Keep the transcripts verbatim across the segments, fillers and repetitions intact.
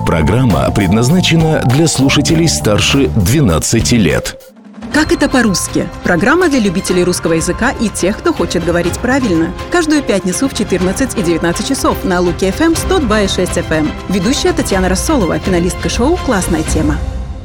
Программа предназначена для слушателей старше двенадцати лет. «Как это по-русски» – программа для любителей русского языка и тех, кто хочет говорить правильно. Каждую пятницу в четырнадцать и девятнадцать часов на Луки эф эм сто два и шесть эф эм. Ведущая Татьяна Рассолова, финалистка шоу «Классная тема».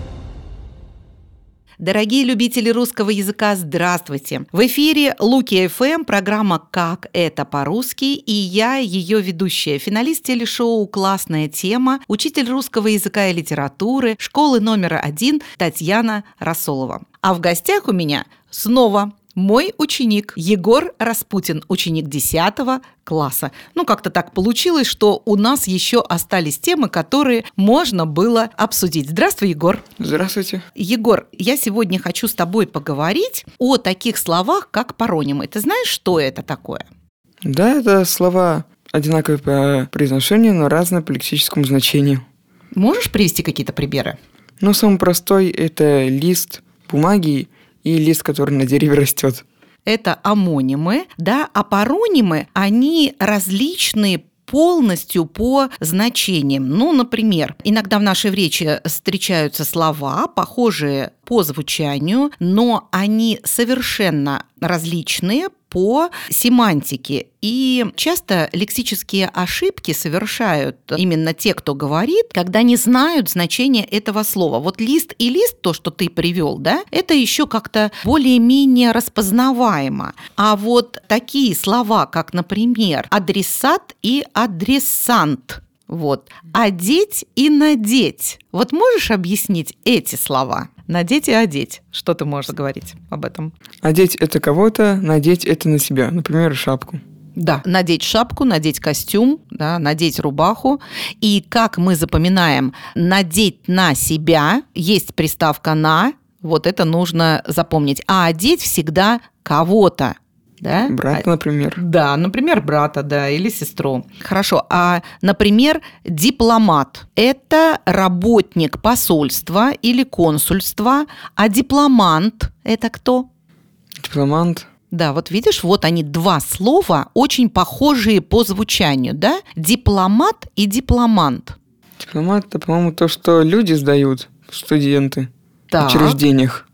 Дорогие любители русского языка, здравствуйте! В эфире Луки эф эм, программа «Как это по-русски», и я, ее ведущая, финалист телешоу «Классная тема», учитель русского языка и литературы, школы номер один Татьяна Рассолова. А в гостях у меня снова мой ученик Егор Распутин, ученик десятого класса. Ну, как-то так получилось, что у нас еще остались темы, которые можно было обсудить. Здравствуй, Егор. Здравствуйте. Егор, я сегодня хочу с тобой поговорить о таких словах, как паронимы. Ты знаешь, что это такое? Да, это слова одинаковые по произношению, но разные по лексическому значению. Можешь привести какие-то примеры? Ну, самый простой – это лист бумаги и лист, который на дереве растет. Это амонимы, да, а паронимы, они различные полностью по значениям. Ну, например, иногда в нашей речи встречаются слова, похожие по звучанию, но они совершенно различные по семантике. И часто лексические ошибки совершают именно те, кто говорит, когда не знают значение этого слова. Вот лист и лист, то, что ты привел, да, это еще как-то более-менее распознаваемо. А вот такие слова, как, например, адресат и адресант, вот, одеть и надеть. Вот можешь объяснить эти слова? Надеть и одеть. Что ты можешь говорить об этом? Одеть – это кого-то, надеть – это на себя. Например, шапку. Да, надеть шапку, надеть костюм, да, надеть рубаху. И как мы запоминаем, надеть на себя, есть приставка «на», вот это нужно запомнить. А одеть всегда кого-то. Да? Брата, например. Да, например, брата, да, или сестру. Хорошо, а, например, дипломат – это работник посольства или консульства, а дипломант – это кто? Дипломант. Да, вот видишь, вот они два слова, очень похожие по звучанию, да? Дипломат и дипломант. Дипломат – это, по-моему, то, что люди сдают, студенты, Так. в учреждениях.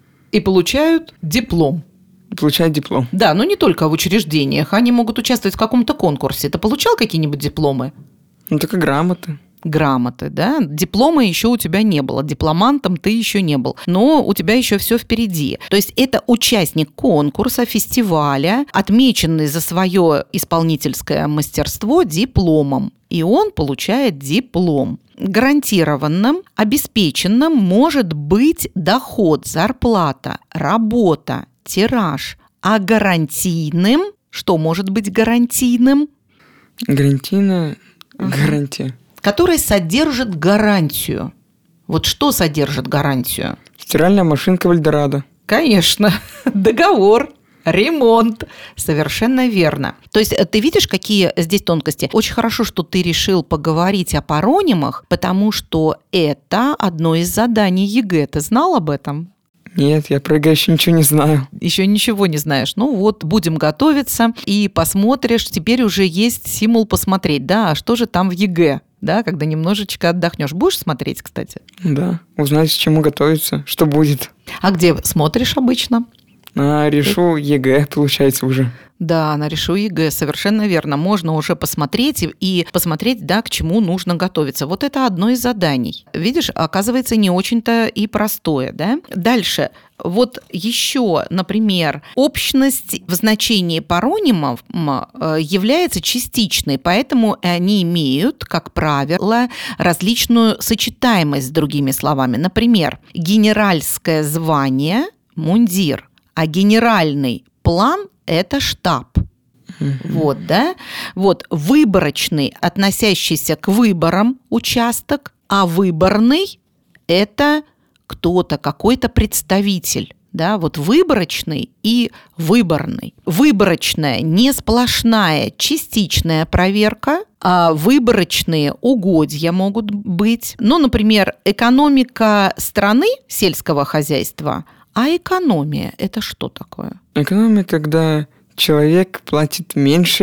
И получают диплом. Получать диплом. Да, но не только в учреждениях. Они могут участвовать в каком-то конкурсе. Ты получал какие-нибудь дипломы? Ну, так и грамоты. Грамоты, да? Диплома еще у тебя не было. Дипломантом ты еще не был. Но у тебя еще все впереди. То есть это участник конкурса, фестиваля, отмеченный за свое исполнительское мастерство дипломом. И он получает диплом. Гарантированным, обеспеченным может быть доход, зарплата, работа, тираж. А гарантийным, что может быть гарантийным? Гарантийная Ага. гарантия. Который содержит гарантию. Вот что содержит гарантию? Стиральная машинка в Эльдорадо. Конечно, договор. Ремонт. Совершенно верно. То есть ты видишь, какие здесь тонкости? Очень хорошо, что ты решил поговорить о паронимах, потому что это одно из заданий ЕГЭ. Ты знал об этом? Нет, я про ЕГЭ еще ничего не знаю. Еще ничего не знаешь. Ну вот, будем готовиться и посмотришь. Теперь уже есть стимул посмотреть, да, а что же там в ЕГЭ, да, когда немножечко отдохнешь. Будешь смотреть, кстати? Да, узнать, к чему готовиться, что будет. А где смотришь обычно? А, решу ЕГЭ, получается, уже. Да, на решу ЕГЭ, совершенно верно. Можно уже посмотреть и, и посмотреть, да, к чему нужно готовиться. Вот это одно из заданий. Видишь, оказывается, не очень-то и простое, да? Дальше. Вот еще, например, общность в значении паронимов является частичной, поэтому они имеют, как правило, различную сочетаемость с другими словами. Например, генеральское звание – мундир, а генеральный план – это штаб. Mm-hmm. Вот, да? Вот, выборочный, относящийся к выборам участок, а выборный – это кто-то, какой-то представитель. Да, вот выборочный и выборный. Выборочная не сплошная, частичная проверка, а выборочные угодья могут быть. Ну, например, экономика страны, сельского хозяйства. А экономия – это что такое? Экономия, когда человек платит меньше,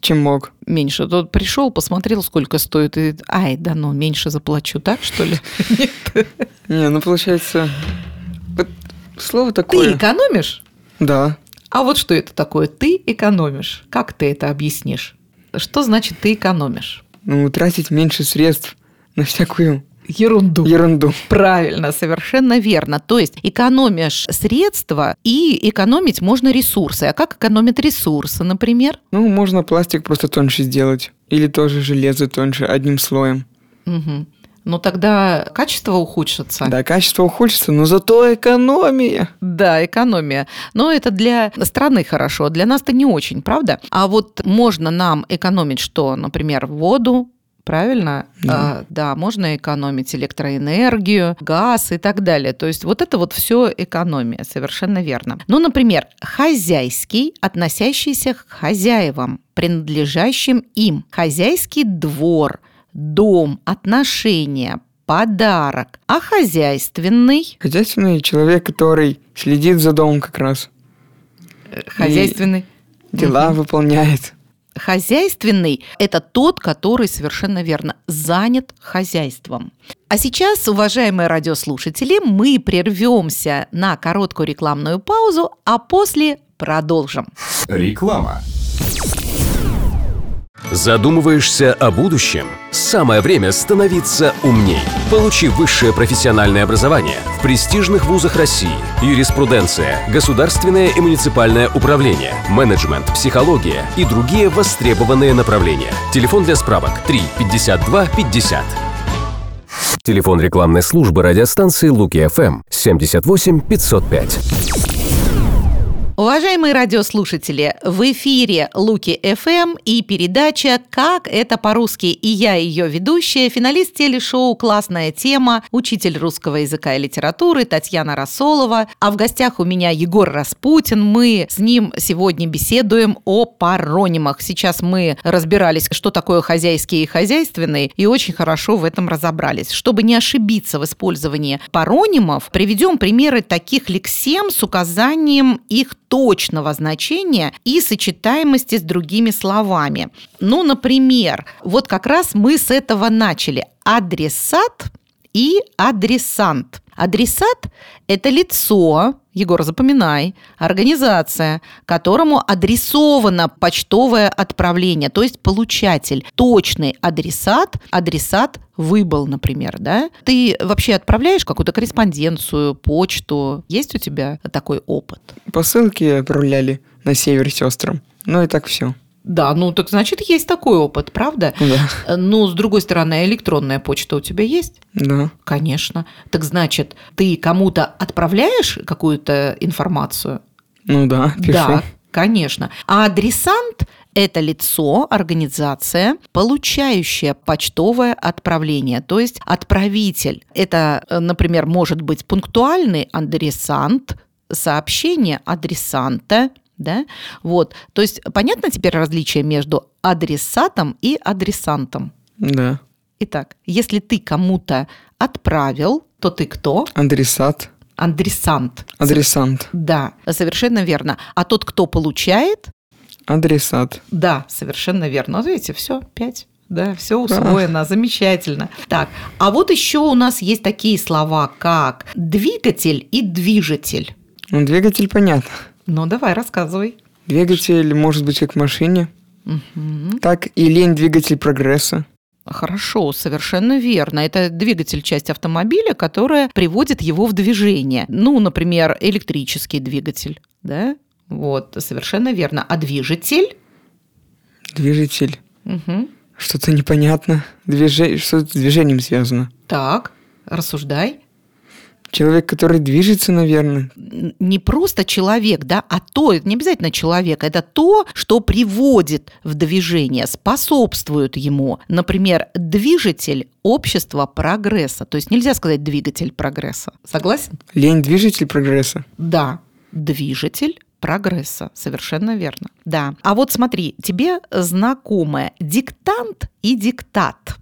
чем мог. Меньше. Тут пришел, посмотрел, сколько стоит, и ай, да ну, меньше заплачу, так что ли? Нет. Не, ну получается, вот слово такое. Ты экономишь? Да. А вот что это такое? Ты экономишь. Как ты это объяснишь? Что значит ты экономишь? Ну, тратить меньше средств на всякую Ерунду. ерунду. Правильно, совершенно верно. То есть экономишь средства, и экономить можно ресурсы. А как экономят ресурсы, например? Ну, можно пластик просто тоньше сделать. Или тоже железо тоньше, одним слоем. Угу. Ну, тогда качество ухудшится. Да, качество ухудшится, но зато экономия. Да, экономия. Но это для страны хорошо, для нас-то не очень, правда? А вот можно нам экономить что? Например, воду, правильно? Да. А, да, можно экономить электроэнергию, газ и так далее. То есть вот это вот все экономия, совершенно верно. Ну, например, хозяйский, относящийся к хозяевам, принадлежащим им. Хозяйский двор, дом, отношения, подарок. А хозяйственный? Хозяйственный человек, который следит за домом как раз. Хозяйственный. И дела угу. выполняет. Хозяйственный – это тот, который, совершенно верно, занят хозяйством. А сейчас, уважаемые радиослушатели, мы прервемся на короткую рекламную паузу, а после продолжим. Реклама. Задумываешься о будущем? Самое время становиться умней. Получи высшее профессиональное образование в престижных вузах России: юриспруденция, государственное и муниципальное управление, менеджмент, психология и другие востребованные направления. Телефон для справок три пятьдесят два пятьдесят. Телефон рекламной службы радиостанции Луки эф эм семьдесят восемь пятьсот пять. Уважаемые радиослушатели, в эфире Луки эф эм и передача «Как это по-русски?» И я, ее ведущая, финалист телешоу «Классная тема», учитель русского языка и литературы Татьяна Рассолова. А в гостях у меня Егор Распутин. Мы с ним сегодня беседуем о паронимах. Сейчас мы разбирались, что такое хозяйский и хозяйственный, и очень хорошо в этом разобрались. Чтобы не ошибиться в использовании паронимов, приведем примеры таких лексем с указанием их точного значения и сочетаемости с другими словами. Ну, например, вот как раз мы с этого начали. Адресат и адресант. Адресат – это лицо, Егор, запоминай, организация, которому адресовано почтовое отправление, то есть получатель. Точный адресат, адресат выбыл, например, да? Ты вообще отправляешь какую-то корреспонденцию, почту? Есть у тебя такой опыт? Посылки отправляли на север сестрам. Ну и так все. Да, ну так значит, есть такой опыт, правда? Да. Но, с другой стороны, электронная почта у тебя есть? Да. Конечно. Так значит, ты кому-то отправляешь какую-то информацию? Ну да, пишу. Да, конечно. А адресант – это лицо, организация, получающая почтовое отправление, то есть отправитель. Это, например, может быть пунктуальный адресант, сообщение адресанта. Да? Вот. То есть понятно теперь различие между адресатом и адресантом? Да. Итак, если ты кому-то отправил, то ты кто? Адресат. Адресант. Адресант. Да, совершенно верно. А тот, кто получает? Адресат. Да, совершенно верно. Вот видите, все, пять. Да, все усвоено, да. Замечательно. Так, а вот еще у нас есть такие слова, как двигатель и движитель. Ну, двигатель понятно. Ну, давай, рассказывай. Двигатель может быть как в машине, угу. так и лень-двигатель прогресса. Хорошо, совершенно верно. Это двигатель, часть автомобиля, которая приводит его в движение. Ну, например, электрический двигатель, да? Вот, совершенно верно. А движитель? Движитель. Угу. Что-то непонятно. Движ... Что-то с движением связано. Так, рассуждай. Человек, который движется, наверное. Не просто человек, да, а то, не обязательно человек, это то, что приводит в движение, способствует ему. Например, движитель общества прогресса. То есть нельзя сказать двигатель прогресса. Согласен? Лень – движитель прогресса. Да, движитель прогресса. Совершенно верно. Да. А вот смотри, тебе знакомы диктант и диктат.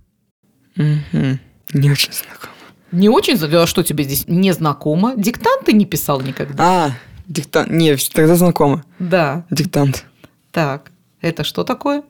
Угу. Не очень знакомо. Не очень? А что тебе здесь не знакомо? Диктант ты не писал никогда? А, диктант. Не, тогда знакомо. Да. Диктант. Так, это что такое?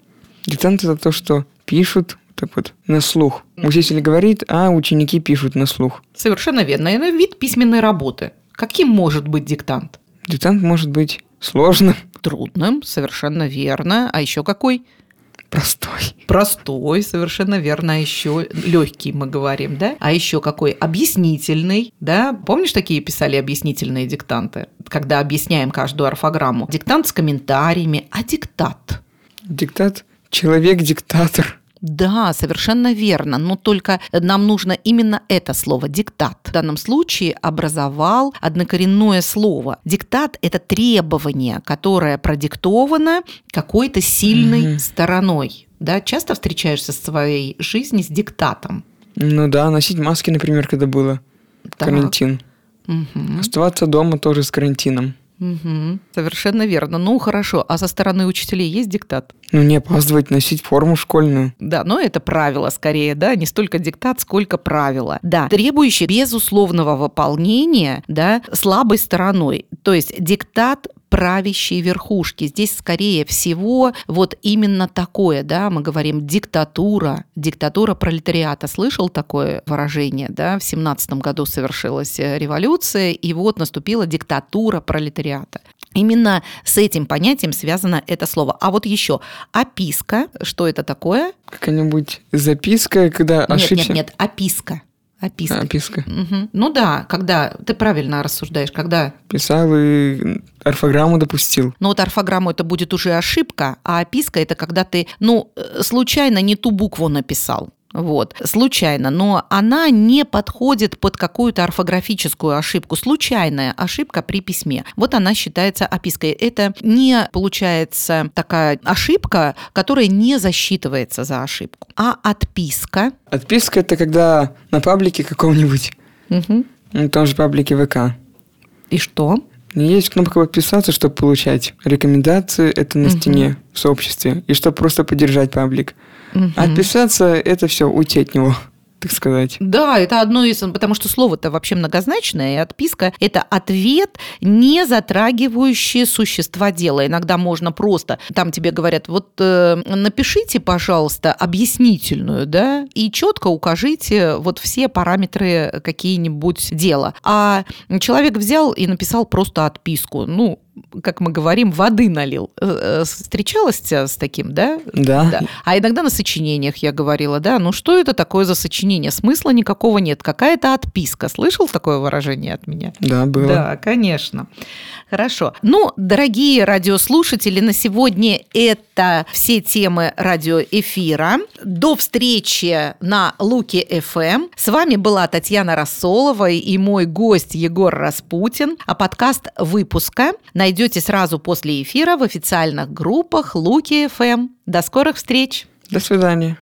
Диктант – это то, что пишут так вот на слух. Учитель говорит, а ученики пишут на слух. Совершенно верно. Это вид письменной работы. Каким может быть диктант? Диктант может быть сложным. Трудным, совершенно верно. А еще какой? Простой. Простой, совершенно верно. А еще легкий, мы говорим, да? А еще какой? Объяснительный, да? Помнишь, такие писали объяснительные диктанты? Когда объясняем каждую орфограмму. Диктант с комментариями, а диктат? Диктат – человек-диктатор. Да, совершенно верно, но только нам нужно именно это слово «диктат». В данном случае образовал однокоренное слово. Диктат – это требование, которое продиктовано какой-то сильной mm-hmm. стороной. Да, часто встречаешься в своей жизни с диктатом? Ну да, носить маски, например, когда было так. карантин. Угу. Оставаться дома тоже с карантином. Угу. Совершенно верно. Ну, хорошо. А со стороны учителей есть диктат? Ну, не опаздывать, носить форму школьную. Да, но это правило скорее, да, не столько диктат, сколько правило. Да, требующее безусловного выполнения, да, слабой стороной. То есть диктат правящей верхушки. Здесь, скорее всего, вот именно такое, да, мы говорим диктатура, диктатура пролетариата. Слышал такое выражение, да? В семнадцатом году совершилась революция, и вот наступила диктатура пролетариата. Именно с этим понятием связано это слово. А вот еще описка, что это такое? Какая-нибудь записка, когда ошибся? Нет, нет, нет, описка. Описка. Описка. Угу. Ну да, когда ты правильно рассуждаешь, когда писал и орфограмму допустил. Ну вот орфограмму это будет уже ошибка, а описка это когда ты, ну, случайно не ту букву написал. Вот, случайно, но она не подходит под какую-то орфографическую ошибку. Случайная ошибка при письме. Вот она считается опиской. Это не получается такая ошибка, которая не засчитывается за ошибку. А отписка? Отписка – это когда на паблике каком-нибудь, угу. на том же паблике ВК. И что? Есть кнопка «Подписаться», чтобы получать рекомендации, это на угу. стене в сообществе, и чтобы просто поддержать паблик. Угу. А отписаться – это все, уйти от него, так сказать. Да, это одно из... Потому что слово-то вообще многозначное, и отписка – это ответ, не затрагивающий существа дела. Иногда можно просто... Там тебе говорят, вот э, напишите, пожалуйста, объяснительную, да, и четко укажите вот все параметры какие-нибудь дела. А человек взял и написал просто отписку. Ну, как мы говорим, воды налил. Встречалась с таким, да? Да. да. А иногда на сочинениях я говорила, да, ну что это такое за сочинение? Смысла никакого нет. Какая-то отписка. Слышал такое выражение от меня? Да, было. Да, конечно. Хорошо. Ну, дорогие радиослушатели, на сегодня это все темы радиоэфира. До встречи на Луки эф эм. С вами была Татьяна Рассолова и мой гость Егор Распутин. А подкаст выпуска найдете сразу после эфира в официальных группах Луки эф эм. До скорых встреч! До свидания!